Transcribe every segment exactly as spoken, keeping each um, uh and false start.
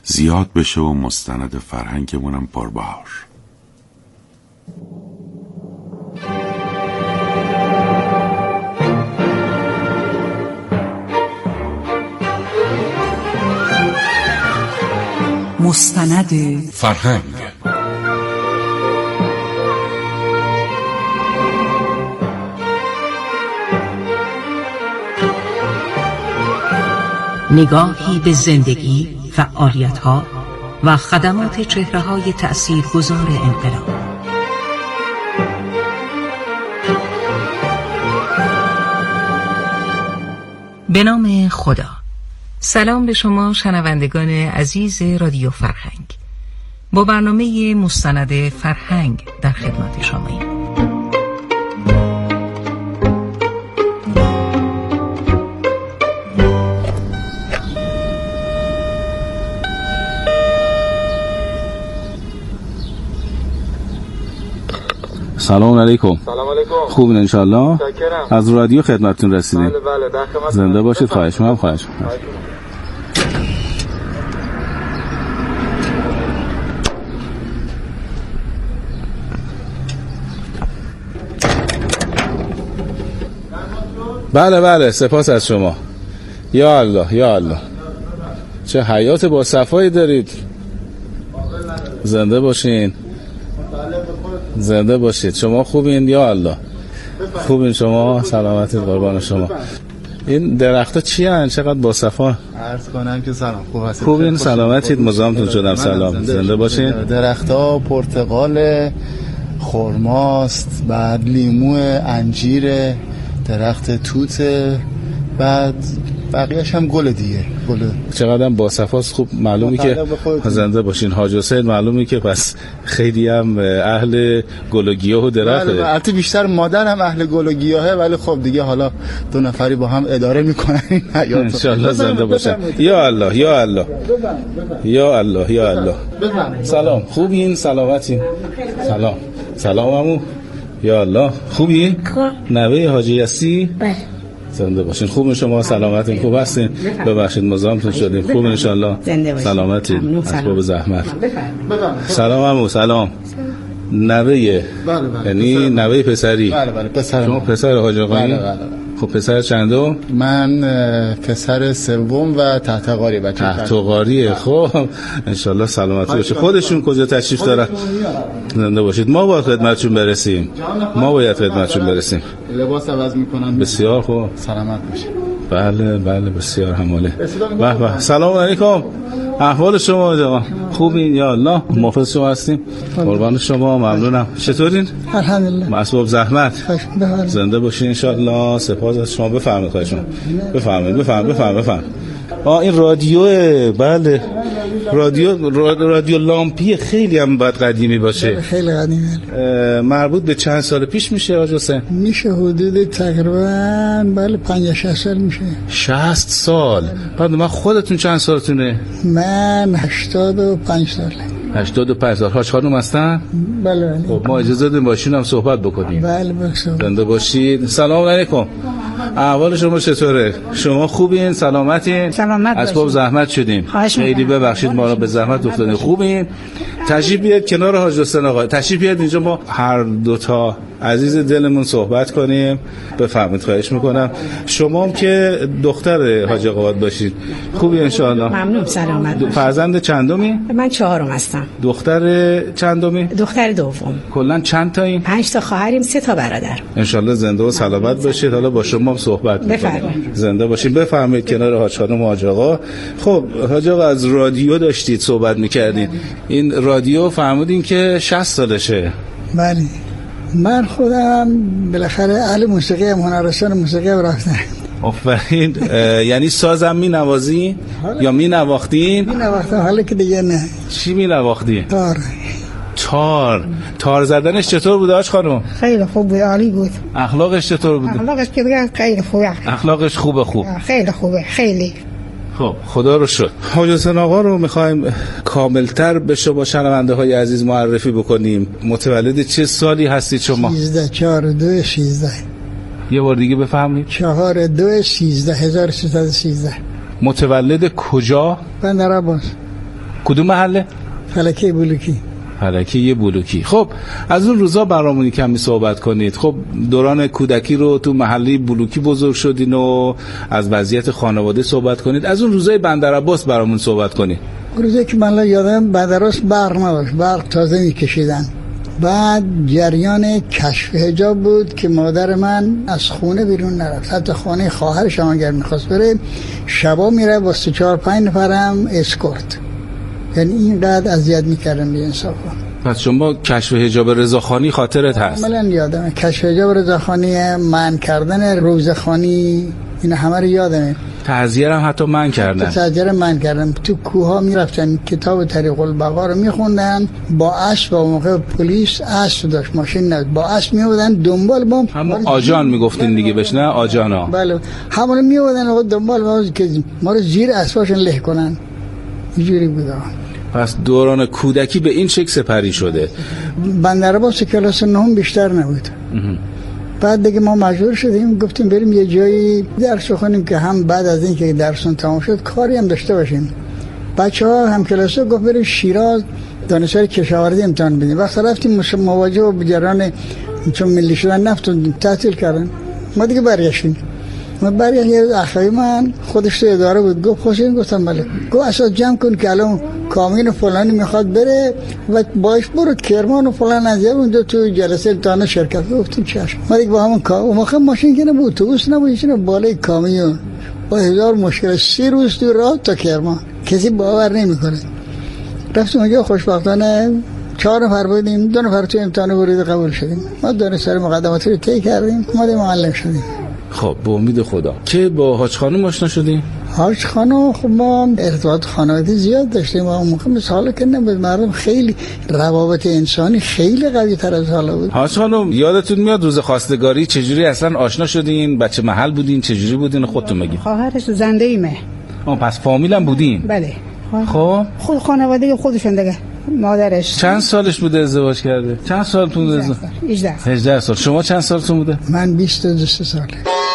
زیاد بشه و مستند فرهنگمونم پربار. مستند فرهنگ. نگاهی به زندگی، فعالیت‌ها و خدمات چهره‌های تأثیرگذار انقلاب. به نام خدا. سلام به شما شنوندگان عزیز رادیو فرهنگ. با برنامه مستند فرهنگ در خدمت شماییم. سلام علیکم. سلام علیکم. خوبین ان شاء الله. شکرم. از رادیو خدمتتون رسیدیم. بله بله در خدمت. زنده باشید. خواهش می‌کنم. خواهش می‌کنم. بله بله سپاس از شما. یا الله یا الله. چه حیات با صفایی دارید. زنده باشین. زنده باشید. شما خوبین؟ یا الله. خوبین شما؟ سلامتی قربان شما. این درخت‌ها چی هستن؟ چقدر با صفا؟ عرض کنم که سلام. خوب هستید؟ خوبین؟ سلامتید؟ مزاحمتون شدم. سلام. زنده باشین. درخت‌ها پرتقال، خرماست، بعد لیمو، انجیر، درخت توت، بعد بقیه‌اش هم گل دیگه. گل چقدر با صفاست. خوب معلومی که زنده باشین. حاج حسین معلومی که پس خیلی هم اهل گل و گیاه و درخته. بله البته بیشتر مادرم اهل گل و گیاهه، ولی خب دیگه حالا دو نفری با هم اداره میکنن این حیاتو. ان شاء الله زنده باشن. یا الله یا الله یا الله یا الله. سلام. خوبین؟ سلامتی؟ سلام. سلام عمو. یا الله. خوبی؟ نوه حاجی هستی؟ بله. زنده باشین. خوب شما؟ سلامتین؟ خوب هستین؟ ببخشید مزاحمتون شدیم. خوب ان شاء الله. سلامتین. اسباب زحمت. سلام عمو. سلام. نوه یعنی نوه پسری؟ بله بله پسر. شما پسر حاج آقایی؟ بله بله. خب پسر چندم؟ من پسر سوم و تحتقاری بچه تحتقاریه. خب ان شاء الله سلامتی باشه. خودشون کجا تشریف دارن؟ زنده باشید. ما باید خدمتشون برسیم. ما باید خدمتشون برسیم. لباس عوض میکنن. بسیار خوب. سلامت باشه. بله بله بسیار هماله. به به. سلام علیکم. احوال شما جوان؟ خوبین؟ یا الله. محافظ شما هستیم. قربان شما. ممنونم. چطورین؟ الحمدلله. اسباب زحمت. زنده باشین ان شاء الله. سپاس از شما. بفرمایید. خواهش می‌کنم. بفرمایید بفرمایید بفرمایید بفرمایید. آ این رادیو. بله رادیو رادیو لامپی خیلی هم باید قدیمی باشه. خیلی قدیمیه. مربوط به چند سال پیش میشه حاج حسین؟ میشه حدود تقریبا بله پنجاه شصت سال میشه. شصت سال. بعد من خودتون چند سالتونه؟ من هشتاد و پنج ساله. هشتاد و پنج سال. حاج خانم هستن؟ بله بله. خب ما اجازه بدیم باشین هم صحبت بکنیم. بله بله. زنده باشید. سلام علیکم. احوال شما چطوره؟ شما خوبین؟ سلامتین؟ سلامت باشید. اسباب زحمت شدیم. خیلی ببخشید ما رو به زحمت افتادیم. خوبین؟ تشریف بیاد کنار حاج حسین آقا. تشریف بیاد اینجا ما هر دو تا عزیز دلمون صحبت کنیم. بفرمایید. خواهش میکنم. شما هم که دختر حاج آقا باشید. خوبی ان شاء الله؟ ممنون. سلامت. فرزند چندمی؟ من چهارم هستم. دختر چندمی؟ دختر دوم. کلا چند تایین؟ پنج تا خواهریم، سه تا برادر. ان شاء الله زنده و سلامت باشید. حالا با شما هم صحبت می‌کنیم. زنده باشید. بفرمایید کنار حاج خانم و حاج آقا. خب حاج آقا از رادیو داشتید صحبت می‌کردین. این رادیو فهمیدین که شصت سالشه. بله. من خودم بالاخره اهل موسیقی ام، هنرستان موسیقی ام رفتم. آفرین. یعنی سازم می نوازی یا می نواختین؟ می نواختم. حالا که دیگه نه. چی می نواختی؟ تار. تار. تار زدنش چطور بود حاج خانم؟ خیلی خوب بود. عالی بود. اخلاقش چطور بود؟ اخلاقش که دیگه خیلی خوبه. اخلاقش خوبه. خوب. خیلی خوبه. خیلی. خب خدا رو شکر. حاج حسین آقا رو می‌خوایم کاملتر به شما شنونده های عزیز معرفی بکنیم. متولد چه سالی هستید شما؟ سیزده چهار دو سیزده. یه بار دیگه بفهمید. چهار دو سیزده. هزار و سیصد و سیزده. متولد کجا؟ بندر عباس. بندر عباس. کلا چند تایین؟ پنج تا خواهریم، سه تا برادر. ان شاء الله زنده و سلامت باشید. کدوم محله؟ فلکه بلوکی. فلکه بلوکی. خب از اون روزا برامون کمی صحبت کنید. خب دوران کودکی رو تو محله بلوکی بزرگ شدین و از وضعیت خانواده صحبت کنید. از اون روزای بندرعباس برامون صحبت کنید. روزی که من یادم بندرعباس برق نداشت، برق تازه میکشیدن. بعد جریان کشف حجاب بود که مادر من از خونه بیرون نرفت، حتی خانه خواهرش هم اگر میخواست بره شبا میره با سه چهار پنج نفرم اسکورت. یعنی اینقدر اذیت میکردن بی انصافا. پس شما کشف حجاب رضاخانی خاطرت هست؟ کاملا یادمه. کشف حجاب رضاخانی، منع کردن روزخوانی، این همه رو یادمه. تعزیه هم حتی منع کردن. تعزیه رو منع کردن. تو کوها میرفتن کتاب طریق البقا رو میخوندن با اسب. با موقع پلیس اسب داشت، ماشین نبود، با اسب میودن دنبال ما. همون آجان میگفتین دیگه بهش، نه آجانا؟ بله همون میودن دنبال ما که ما رو زیر اسباشون له کنن. اینجوری بود. پس دوران کودکی به این شکل سپری شده. بندرعباس کلاس نهم بیشتر نبود. بعد دیگه ما مجبور شدیم گفتیم بریم یه جایی درس بخونیم که هم بعد از این که درسون تمام شد کاری هم داشته باشیم. بچه‌ها هم کلاسا گفت بریم شیراز دانشگاه کشاورزی امتحان بدیم. وقتی رفتیم مواجه با جریان چون ملی شدن نفت تعطیل کردن، ما دیگه برگشتیم. ما برگشتیم. یه اخوی من خودش تو اداره بود گفت خوشین، گفتم بله. گفت اساس جمع کن که الان کامیون فلانی میخواد بره و باش برو کرمان و فلان از اونجا تو جلسه امتحان شرکت. گفتیم چشم. ما دیگه با همون اون موقع ماشین که نبود، اتوبوس نبود، هیچ نه، بالای کامیون با هزار مشکل سی روز تو راه تا کرمان. کسی باور نمیکنه. رفتیم اونجا خوشبختانه چهار نفر بودیم، دو نفر تو امتحان ورود قبول شدیم. ما دانشگاه مقدماتی رو طی کردیم، اومدیم معلم شدیم. خب به امید خدا. که با حاج خانم آشنا شدیم؟ حاج خانم خب ما ارتباط خانوادگی زیاد داشتیم. اون موقع مثل حالا که نبود، مردم خیلی روابط انسانی خیلی قوی تر از حالا بود. حاج خانم یادتون میاد روز خواستگاری چجوری اصلا آشنا شدین؟ بچه محل بودین؟ چجوری بودین؟ خودتون بگین. خواهرش زنده ایمه. آه پس فامیل هم بودین؟ بله. خب خود خانواده خودشون دیگه. مادرش چند سالش بوده ازدواج کرده؟ چند سالتون بوده؟ هجده سال. هجده سال. شما چند سالتون بوده؟ من بیست و دو ساله.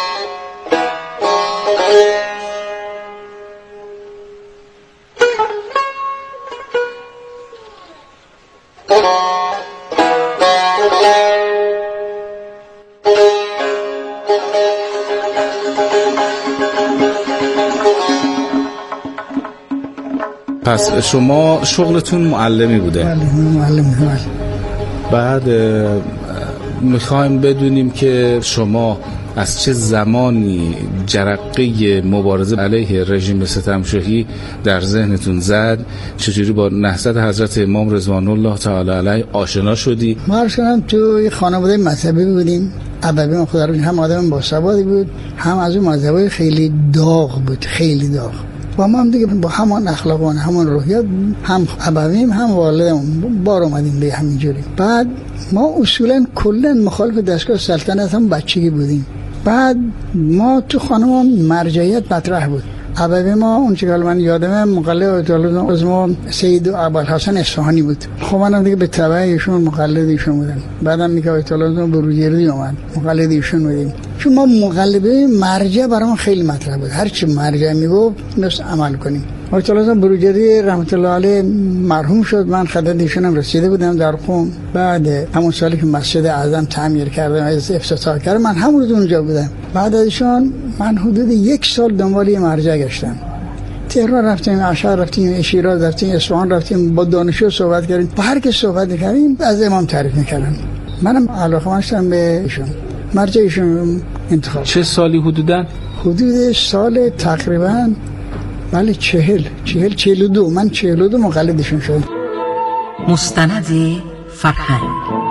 پس شما شغلتون معلمی بوده؟ بله معلم بوده. بعد میخوایم بدونیم که شما از چه زمانی جرقه مبارزه علیه رژیم ستمشاهی در ذهنتون زد؟ چجوری با نهضت حضرت امام رضوان الله تعالی علیه آشنا شدی؟ ما رسولم توی خانواده مذهبی بودیم. ابوی من خدا رو هم آدم با سوادی بود، هم از اون مذهبی خیلی داغ بود، خیلی داغ. با ما هم دیگه با همان اخلاقان، همان روحیات، هم ابویم هم والدم بار اومدیم به همین جوری. بعد ما اصولا کلا مخالف دستگاه سلطنت هم بچگی بودیم. بعد ما تو خانم مرجعیت مطرح بود. ابوی ما اون چه که من یادمه مقلد آیت الله عظما سید ابوالحسن اصفهانی بود. خب منم دیگه به تبع ایشون مقلد ایشون بودم. بعدم میگه آیت الله عظما بروجردی اومد مقلد ایشون بودیم. چون ما مقلده مرجع برام خیلی مطرح بود. هر چی مرجع میگفت مثل عمل کنیم. آیت الله عظما بروجردی رحمت الله علیه مرحوم شد. من خدمت ایشون هم رسیده بودم در قم. بعد همون سالی که مسجد اعظم تعمیر کردم از افتتاح کردم من همون روز اونجا بودم. بعد از ایشون من حدود یک سال دنبال یه مرجع گشتم. تهران رفتیم، عشر رفتیم، شیراز رفتیم، اصفهان رفتیم، با دانشجو صحبت کردیم. با هر کی صحبت کردیم از امام تعریف می‌کردن. منم علاقه‌مند شدم به ایشون. مرجع ایشون انتخاب. چه سالی حدوداً؟ حدود سال تقریباً بله چهل، چهل، چهل و دو. من چهل و دو مقلدشون شدم. مستند فرهنگ.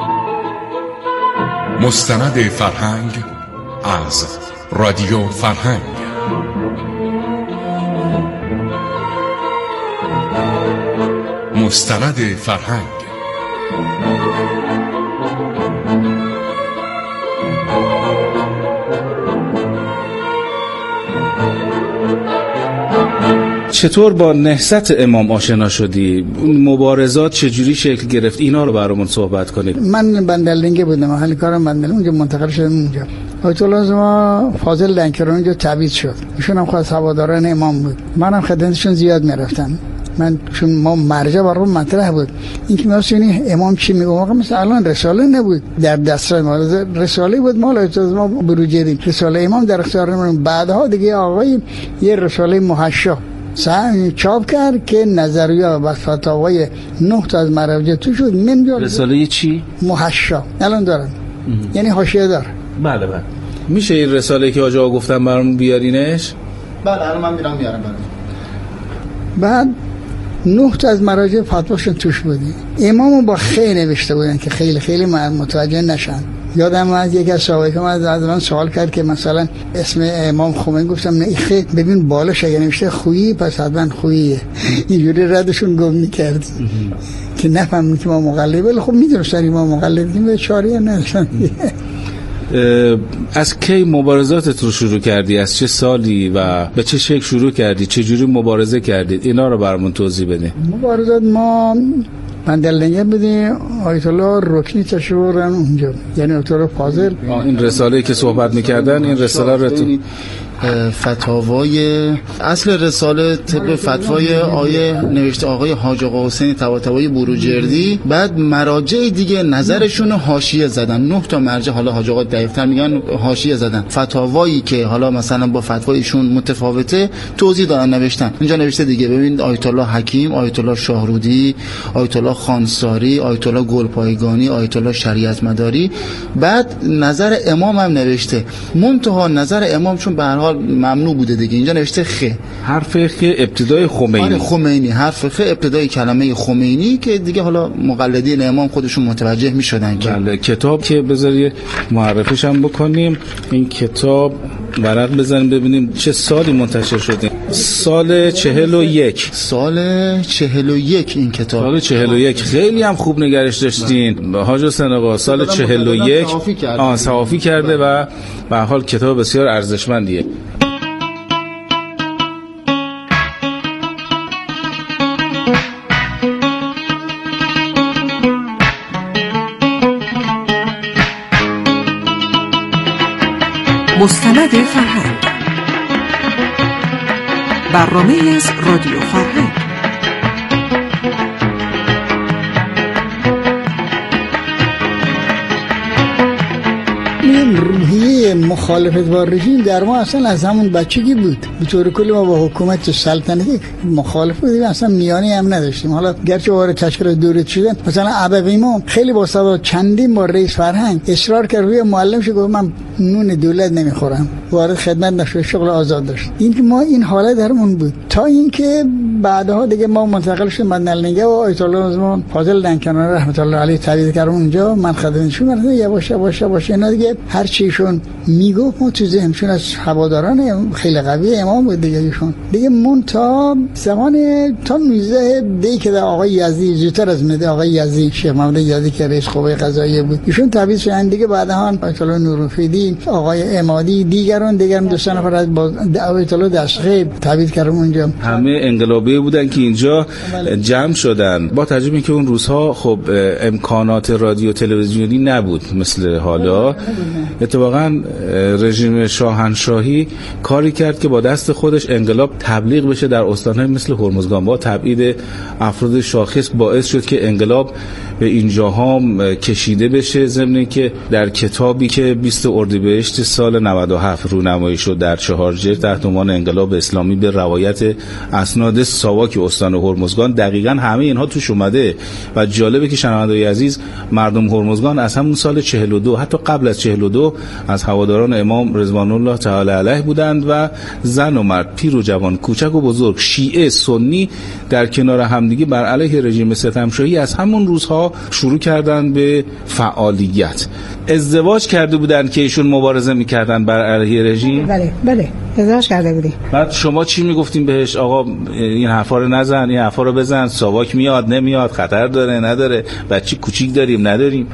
مستند فرهنگ از رادیو فرهنگ. مستند فرهنگ. چطور با نهضت امام آشنا شدی؟ مبارزات چجوری شکل گرفت؟ اینا رو برامون صحبت کنید. من بندرلنگه بودم، محل کارم بندرلنگه، اونجا منتقل شدم اونجا. آیت الله عظما فاضل لنکران اونجا تعویض شد. ایشون هم خواست هواداران امام بود. منم خدمتشون زیاد میرفتم. من چون ما مرجع برام مطرح بود اینکه مثلا امام چی میگه، واقعا مثلا الان رساله نبود در دسترس ما، رساله بود مال از ما بروجردی، رساله امام در اختیار من. بعدها دیگه آقای یه رساله محشا سعی چاپ کرد که نظریه و فتاوای نه تا از مراجع تو شد. من رساله چی؟ محشا الان دارم، یعنی حاشیه داره. بله بله. میشه این رساله که آقا گفتم برام بیارینش؟ بله الان من میرم میارم. بله. بعد نه تا از مراجع فتواشون توش بودی. امامو با خی نوشته بودن که خیلی خیلی متوجه نشن. یادم از یک از صحابه از از من سوال کرد که مثلا اسم امام خمینی، گفتم نه خیلی ببین بالاش اگه نوشته خویی پس حتما خوییه. اینجوری ردشون گم می‌کرد که نفهمن که ما مقلد، ولی خب می‌دونستن ما مقلدیم به چاره نداشتن. از کی مبارزاتت رو شروع کردی؟ از چه سالی و به چه شکل شروع کردی؟ چه جوری مبارزه کردید؟ اینا رو برامون توضیح بده. مبارزات ما بندلنگه بدیم آیت الله رکنی تشریف بردن اونجا، یعنی آیت الله فاضل. این رساله‌ای که صحبت می‌کردن این رساله رو تو فتاوای اصل رساله طبق فتوای آیه نوشته آقای حاج آقا حسین طباطبایی بروجردی. بعد مراجع دیگه نظرشون حاشیه زدن، نه تا مرجع، حالا حاج آقا دقیق‌تر میگن حاشیه زدن، فتاوایی که حالا مثلا با فتوایشون متفاوته توضیح دادن نوشتن. اینجا نوشته دیگه ببینید آیت الله حکیم، آیت الله شاهرودی، آیت الله خانساری، آیت الله گلپایگانی، آیت الله شریعت مداری. بعد نظر امام هم نوشته، منتها نظر امام چون به هر ممنوع بوده دیگه، اینجا نوشته خ، حرف خ ابتدای خمینی. آره خمینی، حرف خ ابتدای کلمه خمینی که دیگه حالا مقلدین امام خودشون متوجه میشدن که بله. کتاب که بذاری معرفیش هم بکنیم، این کتاب ورق بزنیم ببینیم چه سالی منتشر شده. سال چهل و یک سال چهل و یک این کتاب. سال چهل و یک خیلی هم خوب نگرش داشتین حاج حسین آقا. سال چهل و یک آن صحافی کرده و به هر حال کتاب بسیار ارزشمندیه. مستند فرهنگ، برنامه از رادیو فرهنگ. این روحیه مخالفت با رژیم در ما اصلا از همون بچگی بود. به طور کلی ما با حکومت سلطنتی مخالف بودیم، اصلا میانی هم نداشتیم. حالا گرچه وارد تشکیل دولت شدن، مثلا ابوی ما خیلی با صدا چندین با رئیس فرهنگ اصرار کرد روی معلم شه، گفت من نون دولت نمیخورم، وارد خدمت نشد، شغل آزاد داشت. این که ما این حالت درمون بود تا اینکه بعدها دیگه ما منتقل شدیم بندرلنگه و آیت الله عظما فاضل دنکنان رحمت الله علیه تعیین کردن اونجا. من خدمتشون مثلا یواش یواش یواش اینا دیگه هر چیشون میگفت ما تو ذهنشون از هواداران خیلی قوی امام بود دیگه. ایشون دیگه مونتا زمان تا میزه دی که آقای یزدی زودتر از مده آقای یزدی شیخ محمد یزدی که رئیس قوه قضاییه بود، ایشون تعویض شدن دیگه. بعدها آیت الله نورالفیدی، آقای امادی، دیگران دیگران دوستان نفر از آیت الله دستخیب تعویض کردن اونجا. همه انقلابی بودن که اینجا جمع شدن. با توجه به اینکه اون روزها خب امکانات رادیو تلویزیونی نبود مثل حالا، اتفاقا رژیم شاهنشاهی کاری کرد که با دست خودش انقلاب تبلیغ بشه در استان‌های مثل هرمزگان. با تبعید افراد شاخص باعث شد که انقلاب به اینجاها کشیده بشه، ضمن که در کتابی که بیست اردیبهشت سال نود و هفت رونمایی شد در چهار جلد تحت عنوان انقلاب اسلامی به روایت اسناد ساواک استان هرمزگان، دقیقاً همه اینها توش اومده. و جالبه که شنوندگان عزیز، مردم هرمزگان از همون سال چهل و دو، حتی قبل از چهل و دو، از هواداران امام رضوان الله تعالی علیه بودند و زن و مرد، پیر و جوان، کوچک و بزرگ، شیعه، سنی در کنار همدیگه بر علیه رژیم ستمشاهی از همون روزها شروع کردن به فعالیت. ازدواج کرده بودن که ایشون مبارزه میکردن بر علیه رژیم؟ بله بله ازدواج کرده بودیم. بعد شما چی میگفتین بهش؟ آقا این حرفا رو نزن، این حرفا رو بزن، ساواک میاد نمیاد، خطر داره نداره، بچه کوچیک داریم نداریم.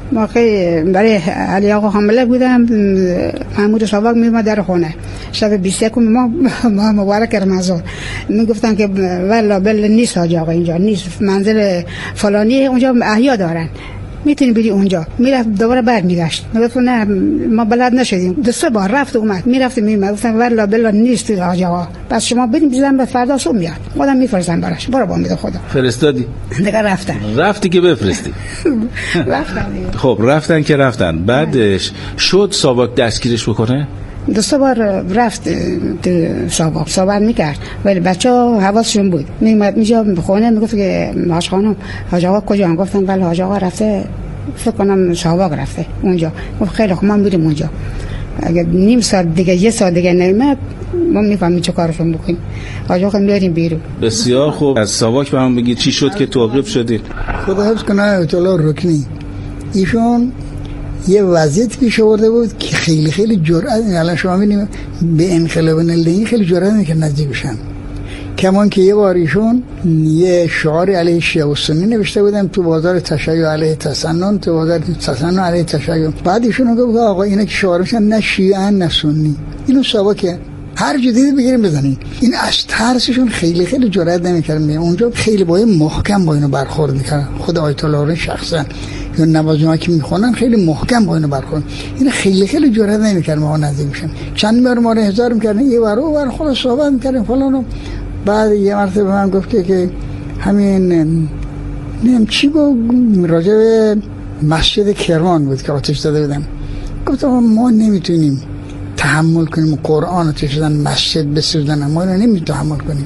موقع برای علی آقا حامله بودم، محمود ساواک میومد در خونه شب بیست و یک ما ما مبارک رمضان، میگفتن که والا بل نیست حاج آقا، اینجا نیست، منزل فلانی اونجا احیا دارن، میتونی بری اونجا. میرفت دوباره برمیگشت. میگفت نه ما بلد نشدیم. دو سه بار رفت و اومد، میرفت میومد. گفتم والله بلا نیست حاج آقا، پس شما بریم بزنم به فردا صبح میاد. خودم میفرستم براش. برو با امید خدا. فرستادی؟ دیگه رفتن. رفتی که بفرستی. رفتن. خب رفتن که رفتن. بعدش شد ساواک دستگیرش بکنه؟ دو سه بار رفت تو ساواک صحبت میکرد، ولی بچه‌ها حواسشون بود. میومد میجا به خونه میگفت که حاج خانم حاج آقا کجا؟ گفتم ولی حاج آقا رفته، فکر کنم ساواک رفته اونجا. گفت خیلی خوب ما میریم اونجا. اگه نیم ساعت دیگه یه ساعت دیگه نمیاد ما میفهمیم چه کارشون بکنیم. حاج آقا میاریم بیرون. بسیار خوب. از ساواک به هم بگید چی شد که توقیف شدید؟ خدا حفظ کنه آیت الله رکنی، ایشون یه وضعیت پیش آورده بود که خیلی خیلی جرأت، الان شما ببینید به انقلاب نلدی خیلی جرأت میکنه نزدیک بشن. کمان که یه بار ایشون یه شعار علیه شیعه و سنی نوشته بودم تو بازار تشیع علیه تسنن، تو بازار تسنن علیه تشیع. بعد ایشون گفت آقا اینا که شعار میشن نه شیعه نه سنی، اینو ساواکه، هر جدید بگیریم بزنین. این از ترسشون خیلی خیلی جرأت نمیکردن. اونجا خیلی با محکم با اینو برخورد میکردن. خود آیت الله شخصا یا نمازها که میخونن خیلی محکم با اینو برخورد. این خیلی خیلی جرأت نمیکردن ما نزدیک میشن. چند بار ما رو هزار میکردن یه بار اون بار خلاص صحبت میکردن فلانو. بعد یه مرتبه به من گفته که همین نیم چی گفت راجع به مسجد کرمان بود که آتش زده بودن. گفتم ما نمیتونیم تحمل کنیم قرآن آتش زدن، مسجد بسوزن، ما اینو نمیتونیم تحمل کنیم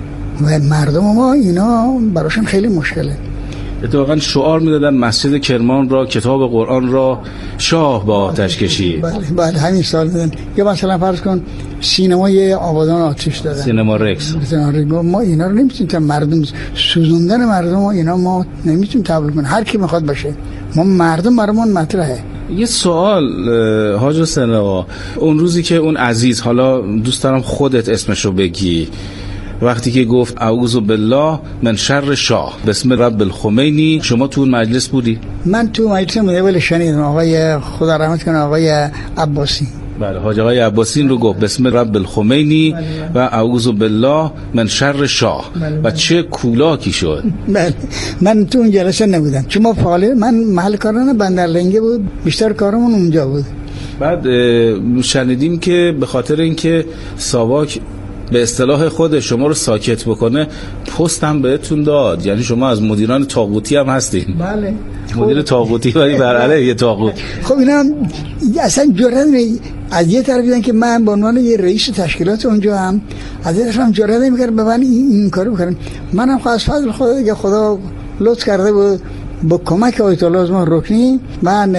و مردم ما اینا براشون خیلی مشکله. اتفاقا شعار میدادن مسجد کرمان را، کتاب قرآن را شاه با آتش کشید. بله بله همین سال دادن. یا مثلا فرض کن سینمای آبادان آتش دادن، سینما رکس. ما اینا رو نمیتونیم تا مردم سوزوندن مردم اینا ما نمیتونیم تحمل کنیم. هر کی میخواد باشه، ما مردم برامون مطرحه. یه سوال حاج حسین آقا، اون روزی که اون عزیز، حالا دوست دارم خودت اسمشو بگی، وقتی که گفت اعوذ بالله من شر شاه بسم رب الخمینی، شما تو اون مجلس بودی؟ من تو مجلس بودم ولی شنیدم آقای خدا رحمت کنه آقای عباسی، بله حاج آقای عباسی رو گفت بسم رب الخمینی و اعوذ بالله من شر شاه. بله بله. و چه کولاکی شد. بله من تو اون جلسه نبودم چون ما فعال، من محل کارانه بندرلنگه بود، بیشتر کارمون اونجا بود. بعد شنیدیم که به خاطر اینکه ساواک به اصطلاح خود شما رو ساکت بکنه پست هم بهتون داد، یعنی شما از مدیران طاغوتی هم هستین. بله مدیر طاغوتی ولی بر علیه طاغوت. خب اینا اصلا جرأت نمی، از یه طرف دیدن که من به عنوان یه رئیس تشکیلات اونجا هم، از یه طرف هم جرأت نمی‌کردن به من این, این کارو بکنن. منم خواست فضل خدا دیگه، خدا لطف کرده بود با کمک آیت الله ما رکنی من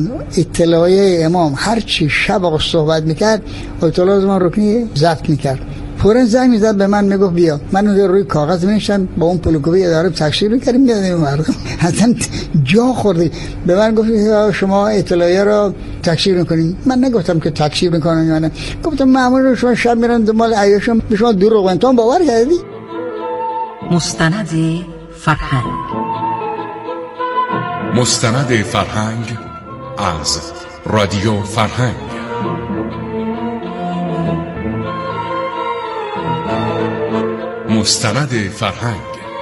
اطلاعیه امام هر چی شب آقا صحبت میکرد آیت الله ما رکنی ضبط میکرد. فوراً زنگ میزد به من میگفت بیا، من اون روی کاغذ می‌نوشتم با اون پلوکوبی اداره تکثیر می‌کردیم میدادیم مردم. اصلا جا خوردی. به من گفت شما اطلاعیه رو تکثیر می‌کنین. من نگفتم که تکثیر می‌کنن یا نه، گفتم مامور شما شب میرن دنبال عیاشون به شما دروغ میگن. تو باور کردی؟ مستند فرهنگ. مستند فرهنگ از رادیو فرهنگ. مستند فرهنگ.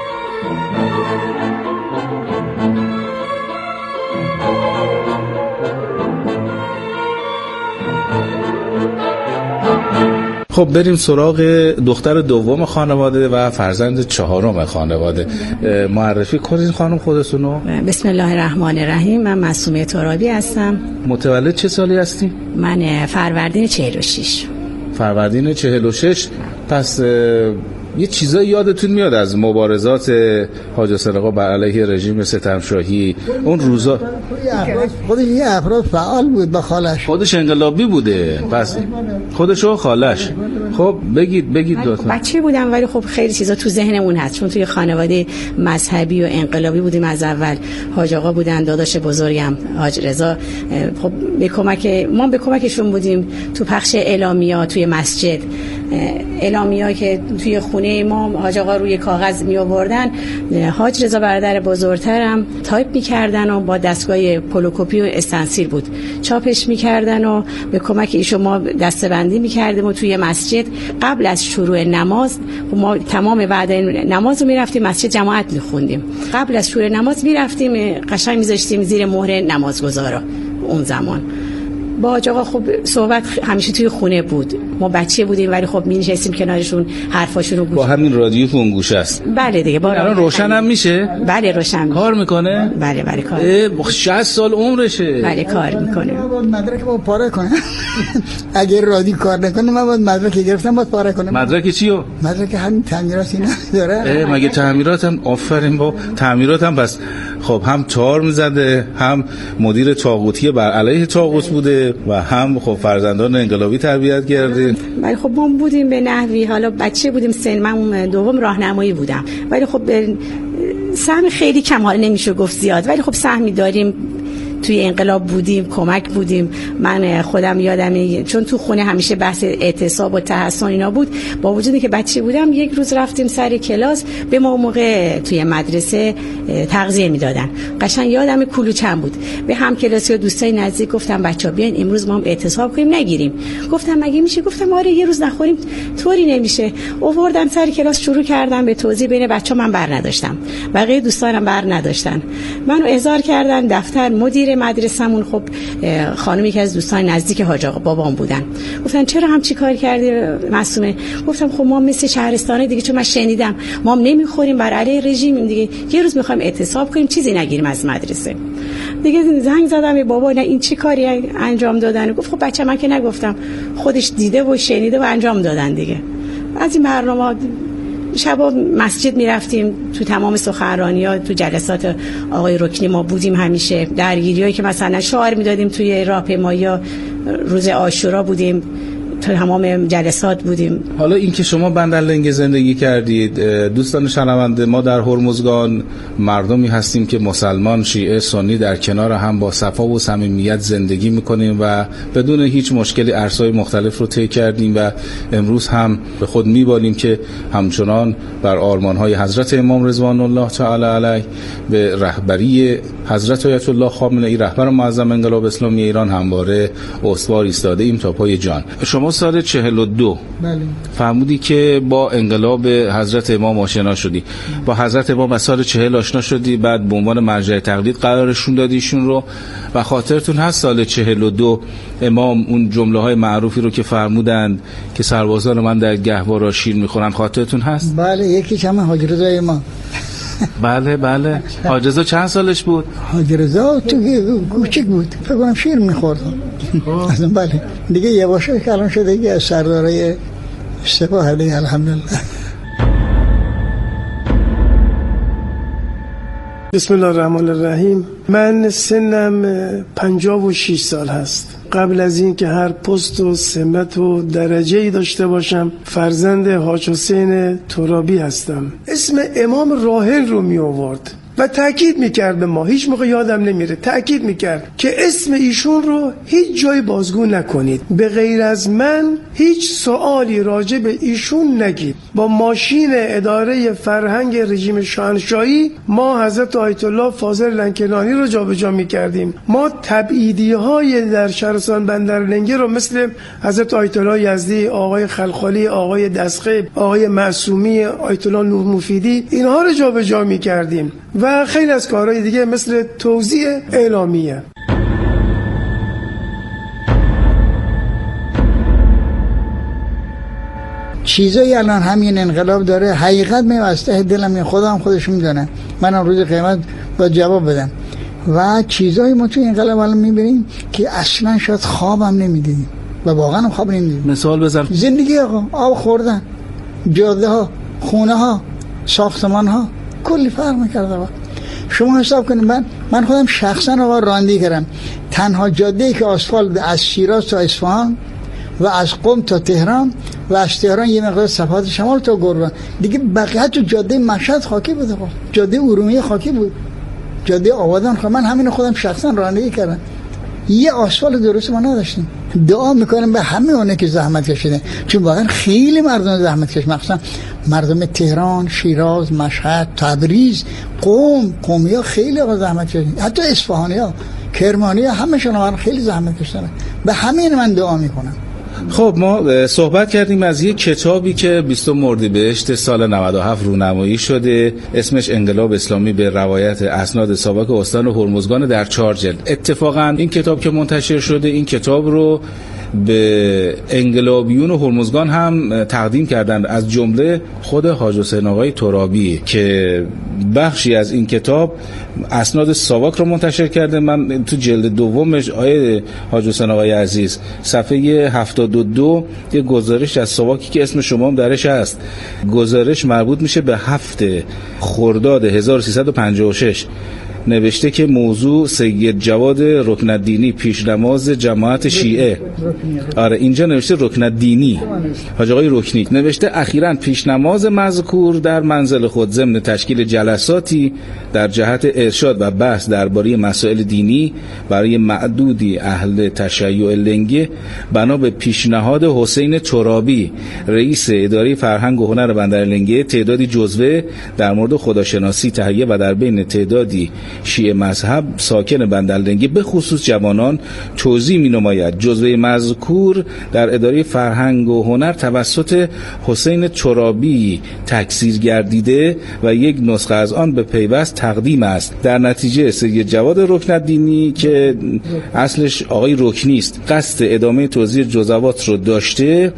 خب بریم سراغ دختر دوم خانواده و فرزند چهارم خانواده. معرفی کنید خانم خودتونو. بسم الله الرحمن الرحیم. من معصومه ترابی هستم. متولد چه سالی هستی؟ من فروردین چهل و شش. فروردین چهل و شش. پس یه چیزایی یادتون میاد از مبارزات حاج حسین آقا بر علیه رژیم ستمشاهی اون روزا؟ خودش یه افراد فعال بود با خالش. خودش انقلابی بوده. پس خودش و خالش. خب بگید بگید دوتا. بچه بودم ولی خب خیلی چیزا تو ذهنمون هست چون توی خانواده مذهبی و انقلابی بودیم از اول. حاج آقا بودن، داداش بزرگم حاج رضا، خب به کمک ما به کمکشون بودیم تو پخش اعلامیات توی مسجد. اعلامیه‌ای که توی خونه ما حاج آقا روی کاغذ می آوردن، حاج رضا برادر بزرگترم تایپ می‌کردن و با دستگاه پولوکوپی و استنسیل بود چاپش می‌کردن و به کمک ایشون ما دسته‌بندی می‌کردیم و توی مسجد قبل از شروع نماز ما تمام بعد نماز رو می‌رفتیم مسجد جماعت می‌خوندیم. قبل از شروع نماز می‌رفتیم قشنگ می‌ذاشتیم زیر مهر نمازگزارا. اون زمان با حاج آقا خب صحبت همیشه توی خونه بود، ما بچه بودیم ولی خب می نشستیم کنارشون حرفاشون رو گوش. با همین رادیو که اون گوشه است. بله دیگه با الان روشن هم میشه؟ بله روشن کار میکنه؟ بله بله کار. شصت سال عمرشه. بله کار میکنه. من باید مدرک با پاره کنم. اگر رادیو کار نکنه من باید مدرک گرفتم باید پاره کنم. مدرک چیو؟ مدرک همین تعمیرات اینا داره. مگه تعمیرات هم آفرین با تعمیرات هم پس خب هم تار میزده، هم مدیر طاغوتی بر علیه طاغوت بوده و هم خب فرزندان انقلابی تربیت کرده. ولی خب ما بودیم به نحوی، حالا بچه بودیم، سن من دوم راهنمایی بودم ولی خب سهم خیلی کم، حالا نمیشه گفت زیاد ولی خب سهمی داریم، توی انقلاب بودیم، کمک بودیم. من خودم یادمه چون تو خونه همیشه بحث اعتصاب و تحصن اینا بود، با وجودی که بچه بودم یک روز رفتیم سر کلاس به ما موقع توی مدرسه تغذیه میدادن، قشنگ یادم کلوچم بود، به هم کلاسی و دوستای نزدیک گفتم بچه‌ها بیاین امروز ما هم اعتصاب کنیم نگیریم. گفتم مگه میشه؟ گفتم آره یه روز نخوریم طوری نمیشه. آوردن سر کلاس شروع کردم به توضیح، بین بچه‌ها من بر نداشتم، بقیه دوستانم بر نداشتن، منو احضار کردن دفتر مدیر مدرسمون. خب خانمی که از دوستان نزدیک حاج آقا بابام بودن، گفتن چرا هم چی کار کردی معصومه؟ گفتم خب ما مثل شهرستانه دیگه، چون من شنیدم ما هم نمیخوریم، بر علیه رژیم دیگه، یه روز میخوایم اعتصاب کنیم چیزی نگیریم از مدرسه دیگه. زنگ زدم به بابا، نه این چی کاری انجام دادن؟ گفت خب بچه من که نگفتم، خودش دیده و شنیده و انجام دادن دیگه. از این برنامه شبا مسجد میرفتیم، تو تمام سخنرانی‌ها تو جلسات آقای رکنی ما بودیم، همیشه درگیریایی که مثلا شعار میدادیم توی راهپیمایی، روز عاشورا بودیم، تو تمام جلسات بودیم. حالا این که شما بندرلنگ زندگی کردید، دوستان شنونده، ما در هرمزگان مردمی هستیم که مسلمان، شیعه، سنی در کنار هم با صفا و صمیمیت زندگی میکنیم و بدون هیچ مشکلی عرصه‌های مختلف رو طی کردیم و امروز هم به خود میبالیم که همچنان بر آرمان‌های حضرت امام رضوان الله تعالی علیه به رهبری حضرت آیت الله خامنه‌ای رهبر معظم انقلاب اسلامی ایران همواره استوار ایستاده ایم تا پای جان. شما سال چهل و دو بله فرمودی که با انقلاب حضرت امام آشنا شدی، با حضرت امام از سال چهل آشنا شدی، بعد به عنوان مرجع تقلید قرارشون دادیشون رو و خاطرتون هست سال چهل و دو امام اون جمله های معروفی رو که فرمودند که سربازان من در گهوارا شیر میخورن، خاطرتون هست؟ بله یکی کم حاج رضا امام. بله بله. حاج رضا چند سالش بود؟ حاج رضا تو کوچک بود، فکر کنم شیر میخورد. اصلا بله دیگه یواشه که الان شده دیگه از سردارای سپاه علیه الحمدلله. بسم الله الرحمن الرحیم. من سنم پنجاه و شش سال هست. قبل از این که هر پست و سمت و درجه‌ای داشته باشم فرزند حاج حسین ترابی هستم. اسم امام راحل رو می آورد و تأکید میکرد به ما، هیچ موقع یادم نمیره، تأکید میکرد که اسم ایشون رو هیچ جای بازگو نکنید، به غیر از من هیچ سوالی راجع به ایشون نگید. با ماشین اداره فرهنگ رژیم شاهنشاهی ما حضرت آیت الله فاضل لنکنانی رو جابجا میکردیم. ما تبعیدی های در شهرستان بندرلنگه رو مثل حضرت آیت الله یزدی، آقای خلخالی، آقای دستخیب، آقای معصومی، آیت الله نور مفیدی، اینها رو جابجا میکردیم و خیلی از کارهای دیگه مثل توزیع اعلامیه. چیزایی الان همین انقلاب داره حقیقت میوسته دلم می خودم خودش میدونن، منم روز قیامت با جواب بدم. و چیزایی ما توی انقلاب الان میبینیم که اصلا شاید خوابم نمیدیدیم و واقعا خواب نمیدیدیم. مثال بزن. زندگی آقا، آب خوردن، جاده ها، خونه ها، ساختمان ها کلی فرق میکرده. شما حساب کنید من من خودم شخصا آقا رانندگی کردم، تنها جاده‌ای که آسفالت از شیراز تا اصفهان و از قم تا تهران و از تهران یه مقدار صفحات شمال تا گربان، دیگه بقیه تو جاده مشهد خاکی بود، آقا جاده ارومیه خاکی بود، جاده آبادان خاکی. من همین خودم شخصا رانندگی کردم یه آسفالت درست ما نداشتیم. دعا میکنم به همه اونه که زحمت کشیدن، چون واقعا خیلی مردم زحمت کشیدن، مخصوصا مردم تهران، شیراز، مشهد، تبریز، قم، قمیا خیلی زحمت کشیدن، حتی اصفهانیا، کرمانیا، همشون خیلی زحمت کشیدن. به همین من دعا میکنم. خب ما صحبت کردیم از یک کتابی که بیستم اردیبهشت سال نود و هفت رونمایی شده، اسمش انقلاب اسلامی به روایت اسناد ساواک استان هرمزگان در چهار جلد. اتفاقا این کتاب که منتشر شده، این کتاب رو به انقلابیون هرمزگان هم تقدیم کردند، از جمله خود حاج حسین آقای ترابی که بخشی از این کتاب اسناد ساواک رو منتشر کرده. من تو جلد دومش آیه حاج حسین آقای عزیز صفحه هفتاد و دو یه گزارش از ساواکی که اسم شما هم درش هست، گزارش مربوط میشه به هفته خرداد هزار و سیصد و پنجاه و شش، نوشته که موضوع سید جواد رکنالدینی پیشنماز جماعت شیعه. آره اینجا نوشته رکنالدینی، حاج آقای رکنی نوشته اخیراً پیشنماز مذکور در منزل خود ضمن تشکیل جلساتی در جهت ارشاد و بحث درباره مسائل دینی برای معدودی اهل تشیع لنگه بنا به پیشنهاد حسین ترابی رئیس اداره فرهنگ و هنر بندر لنگه تعدادی جزوه در مورد خداشناسی تهیه و در بین تعدادی شیعه مذهب ساکن بندرلنگی به خصوص جوانان توضیح می نماید. جزوه مذکور در اداره فرهنگ و هنر توسط حسین ترابی تکثیر گردیده و یک نسخه از آن به پیوست تقدیم است. در نتیجه سید جواد رکنالدینی که اصلش آقای رکنی است قصد ادامه توزیع جزوات رو داشته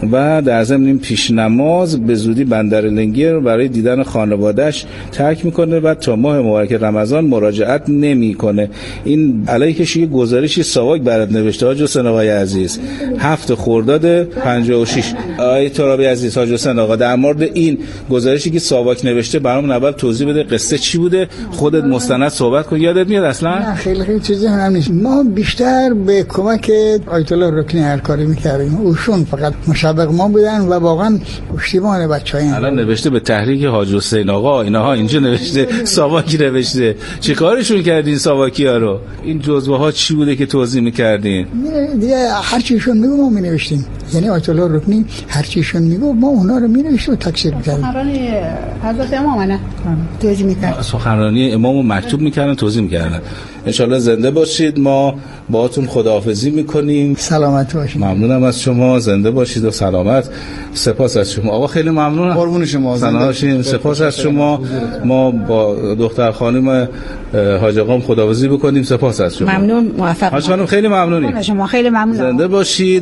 و در ضمن این پیشنماز به زودی بندرلنگی رو برای دیدن خانواده‌اش ترک میکنه و تا ماه مبارک رمضان مراجعت نمیکنه. این علیه شیعه گزارشی ساواک برات نوشته حاج حسین آقای عزیز، هفت خرداد پنجاه و شش. آقای ترابی عزیز، حاج حسین آقا در مورد این گزارشی که ساواک نوشته برام اول توضیح بده، قصه چی بوده، خودت مستند صحبت کن. یادت میاد اصلا؟ نه خیلی خیلی چیزی هم نیست. ما بیشتر به کمک آیت الله رکنی هر کاری میکردیم، اوشون فقط مشابق ما بودن و واقعا پشتیبان بچه‌ها. الان نوشته به تحریک حاج حسین آقا، اینها اینجا نوشته ساواکی نوشته. چه کارشون کردین ساواکی‌ها رو؟ این جزوه ها چی بوده که توضیح می‌کردین؟ دیگه هر چیشون میگو ما می‌نوشتیم، یعنی آیت الله رکنی هر چیشون میگو ما اونا رو می‌نوشتیم و تکثیر می‌کردیم. سخنرانی حضرت امام نه توضیح می‌کرد، سخنرانی امامو مکتوب می‌کردن توضیح می‌کردن. ان شاءالله زنده باشید. ما باهاتون خداحافظی می‌کنیم. سلامت باشید. ممنونم از شما، زنده باشید و سلامت. سپاس از شما آقا، خیلی ممنونم. قربون شما، زنده باشید. سپاس از شما. ما با دختر خانم حاج آقام خداحافظی بکنیم. سپاس از شما. ممنون، موفق حاج خانم خیلی ممنونیم. شما خیلی ممنون. زنده باشید.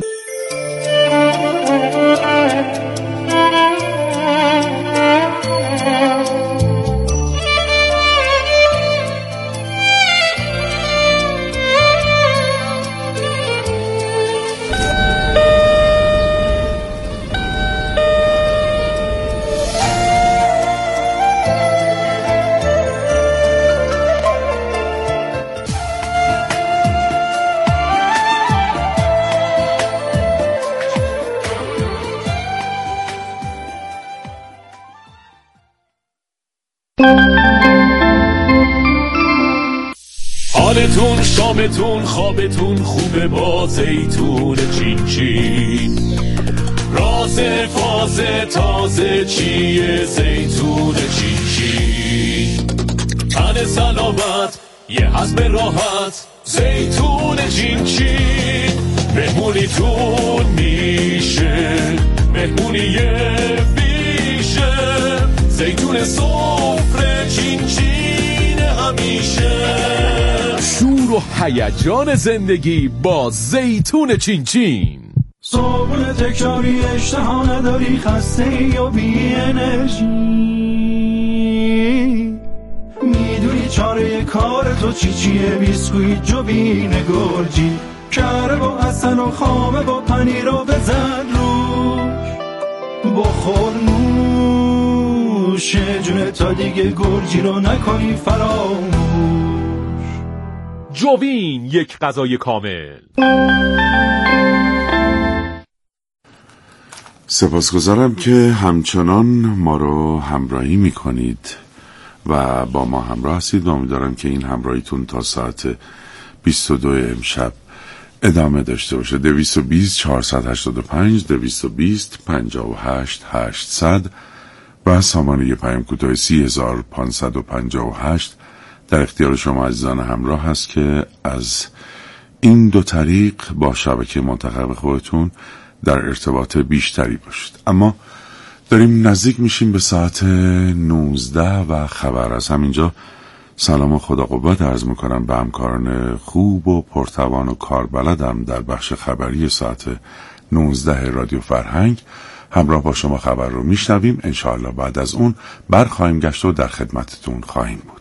حالتون شامتون خوابتون خوبه با زیتون چین چین، راز فاز تازه چیه زیتون چین چین، تن سلامت یه حزم راحت زیتون چین چین، مهمونیتون میشه مهمونی بیشه، زیتون سفره چین چین همیشه، شور و هیجان زندگی با زیتون چین چین. صابون تکراری اشتها نداری، خسته یا بی انرژی، میدونی چاره کار تو چی چیه، بیسکویت جوبین گرجی، کره با حسن و خامه با پنیر رو بزن روش، بخور نوش جونه تا دیگه گرجی رو نکنی فراموش. جوین، یک غذای کامل. سپاسگزارم که همچنان ما رو همراهی میکنید و با ما همراه هستید و امیدوارم که این همراهیتون تا ساعت بیست و دو امشب ادامه داشته باشه. دویست و بیست چهارصد و هشتاد و پنج دویست و بیست پنجاه و هشت هشتصد و سامانه پیام کوتاه سی هزار پانصد و پنجاه و هشت در اختیار شما عزیزان همراه هست که از این دو طریق با شبکه منتخب خودتون در ارتباط بیشتری باشید. اما داریم نزدیک میشیم به ساعت نوزده و خبر. از همینجا سلام و خدا قوت عرض میکنم به همکاران خوب و پرتوان و کاربلدم در بخش خبری ساعت نوزده رادیو فرهنگ. همراه با شما خبر رو میشنویم. انشاءالله بعد از اون برخواهیم گشت و در خدمتتون خواهیم بود.